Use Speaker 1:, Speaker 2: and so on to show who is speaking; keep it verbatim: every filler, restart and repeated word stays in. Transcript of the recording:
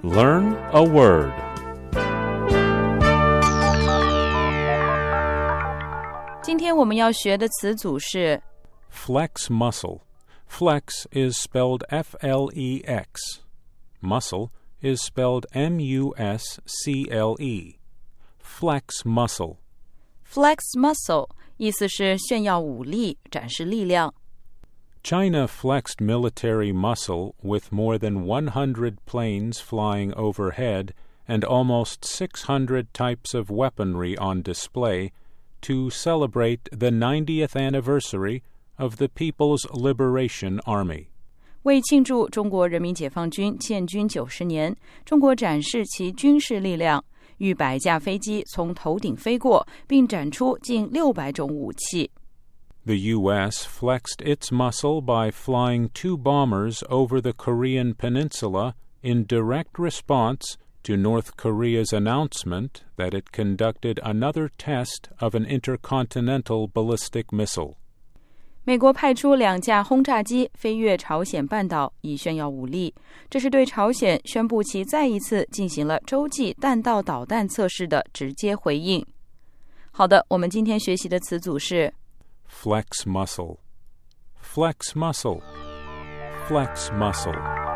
Speaker 1: Learn a word.
Speaker 2: Today 今天我们要学的词组是
Speaker 1: Flex muscle. Flex is spelled F L E X. Muscle is spelled M U S C L E. Flex muscle.
Speaker 2: flex muscle 意思是炫耀武力，展示力量。
Speaker 1: China flexed military muscle with more than one hundred planes flying overhead and almost six hundred types of weaponry on display to celebrate the ninetieth anniversary of the People's Liberation Army.
Speaker 2: 为庆祝中国人民解放军建军九十年，中国展示其军事力量，逾百架飞机从头顶飞过，并展出近六百种武器。
Speaker 1: The U S flexed its muscle by flying two bombers over the Korean peninsula in direct response to North Korea's announcement that it conducted another test of an intercontinental ballistic missile.
Speaker 2: 美国派出两架轰炸机飞越朝鲜半岛，以炫耀武力。这是对朝鲜宣布其再一次进行了洲际弹道导弹测试的直接回应。好的，我们今天学习的词组是
Speaker 1: Flex muscle. Flex muscle. Flex muscle.